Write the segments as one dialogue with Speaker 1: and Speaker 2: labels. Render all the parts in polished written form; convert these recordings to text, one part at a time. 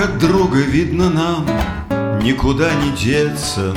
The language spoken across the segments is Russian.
Speaker 1: Как друга видно нам, никуда не деться,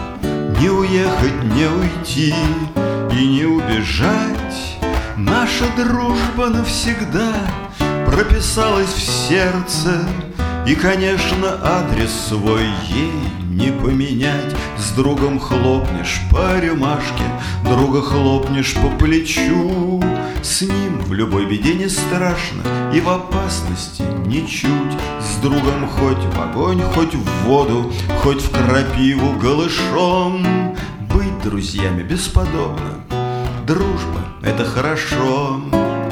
Speaker 1: не уехать, не уйти и не убежать. Наша дружба навсегда прописалась в сердце, и, конечно, адрес свой ей не поменять. С другом хлопнешь по рюмашке, друга хлопнешь по плечу. С ним в любой беде не страшно и в опасности ничуть. С другом хоть в огонь, хоть в воду, хоть в крапиву голышом. Быть друзьями бесподобно, дружба — это хорошо.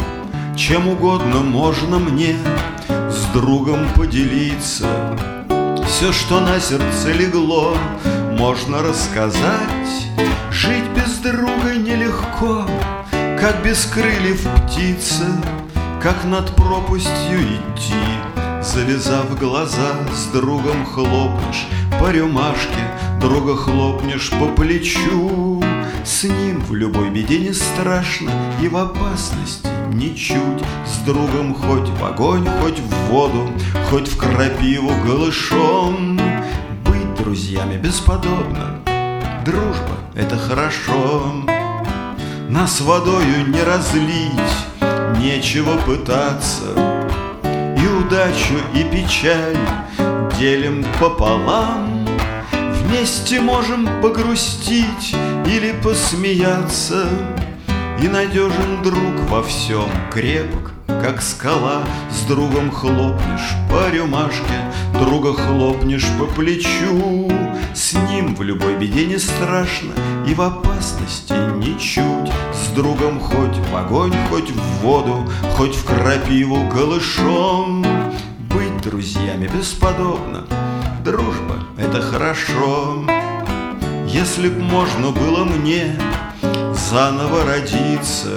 Speaker 1: Чем угодно можно мне с другом поделиться. Все, что на сердце легло, можно рассказать. Жить без друга нелегко, как без крыльев птица, как над пропастью идти. Завязав глаза, с другом хлопнешь по рюмашке, друга хлопнешь по плечу. С ним в любой беде не страшно и в опасности ничуть. С другом хоть в огонь, хоть в воду, хоть в крапиву голышом. Быть друзьями бесподобно, дружба — это хорошо. Нас водою не разлить, нечего пытаться, и удачу, и печаль делим пополам. Вместе можем погрустить или посмеяться, и надежен друг во всем, крепок, как скала. С другом хлопнешь по рюмашке, друга хлопнешь по плечу. С ним в любой беде не страшно и в опасности ничуть. С другом хоть в огонь, хоть в воду, хоть в крапиву голышом. Быть друзьями бесподобно, дружба — это хорошо. Если б можно было мне заново родиться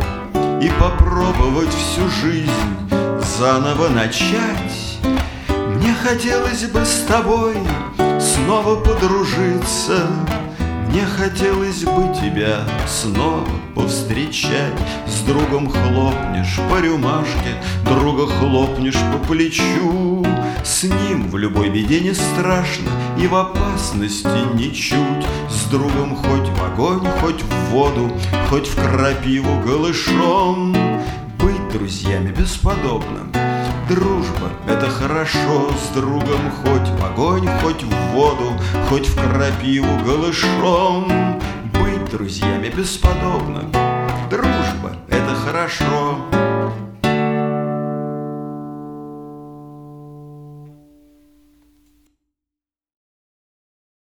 Speaker 1: и попробовать всю жизнь заново начать, мне хотелось бы с тобой снова подружиться. Мне хотелось бы тебя снова повстречать. С другом хлопнешь по рюмашке, друга хлопнешь по плечу. С ним в любой беде не страшно и в опасности ничуть. С другом хоть в огонь, хоть в воду, хоть в крапиву голышом. Быть друзьями бесподобно, дружба — это хорошо. С другом хоть в огонь, хоть в воду, хоть в крапиву голышом. Быть друзьями бесподобно, дружба — это хорошо.